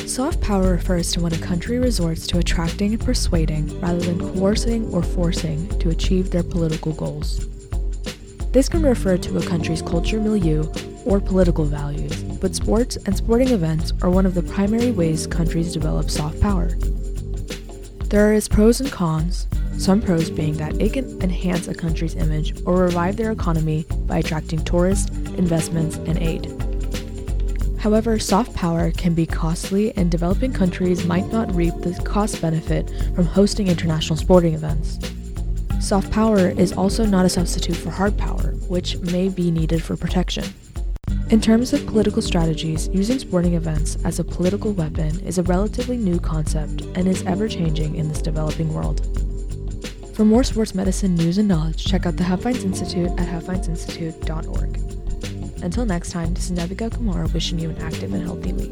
Soft power refers to when a country resorts to attracting and persuading rather than coercing or forcing to achieve their political goals. This can refer to a country's culture milieu or political values, but sports and sporting events are one of the primary ways countries develop soft power. There are its pros and cons, some pros being that it can enhance a country's image or revive their economy by attracting tourists, investments, and aid. However, soft power can be costly, and developing countries might not reap the cost benefit from hosting international sporting events. Soft power is also not a substitute for hard power, which may be needed for protection. In terms of political strategies, using sporting events as a political weapon is a relatively new concept and is ever-changing in this developing world. For more sports medicine news and knowledge, check out the Halfvines Institute at halfvinesinstitute.org. Until next time, this is Nebika Kumar wishing you an active and healthy week.